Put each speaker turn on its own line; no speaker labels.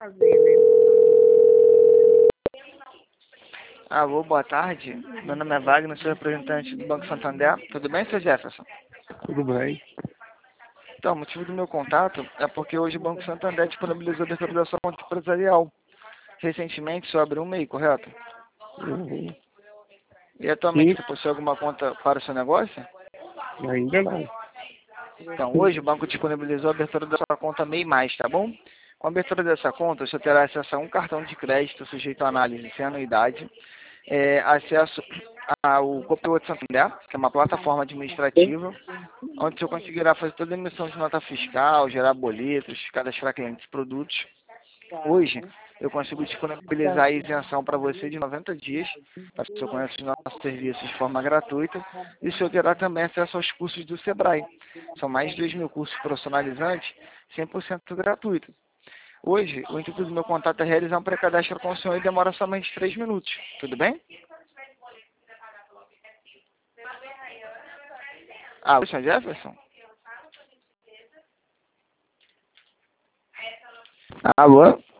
fazer, né?
Alô, boa tarde. Meu nome é Wagner, sou representante do Banco Santander. Tudo bem, Sr. Jefferson?
Tudo bem.
Então, o motivo do meu contato é porque hoje o Banco Santander disponibilizou a abertura da sua conta empresarial. Recentemente, só abriu um MEI, correto?
Uhum.
E atualmente
Sim,
você possui alguma conta para o seu negócio?
ainda não.
Então, hoje o banco disponibilizou a abertura da sua conta MEI+, tá bom? Com a abertura dessa conta, você terá acesso a um cartão de crédito sujeito à análise sem anuidade, acesso ao Copilot Santander, que é uma plataforma administrativa, onde você conseguirá fazer toda a emissão de nota fiscal, gerar boletos, cadastrar clientes e produtos. Hoje, eu consigo disponibilizar a isenção para você de 90 dias, para que você conheça os nossos serviços de forma gratuita, e o senhor terá também acesso aos cursos do Sebrae. São mais de 2.000 cursos profissionalizantes, 100% gratuitos. Hoje, o intuito do meu contato é realizar um pré-cadastro com o senhor e demora somente 3 minutos. Tudo bem? O senhor Jefferson? Alô?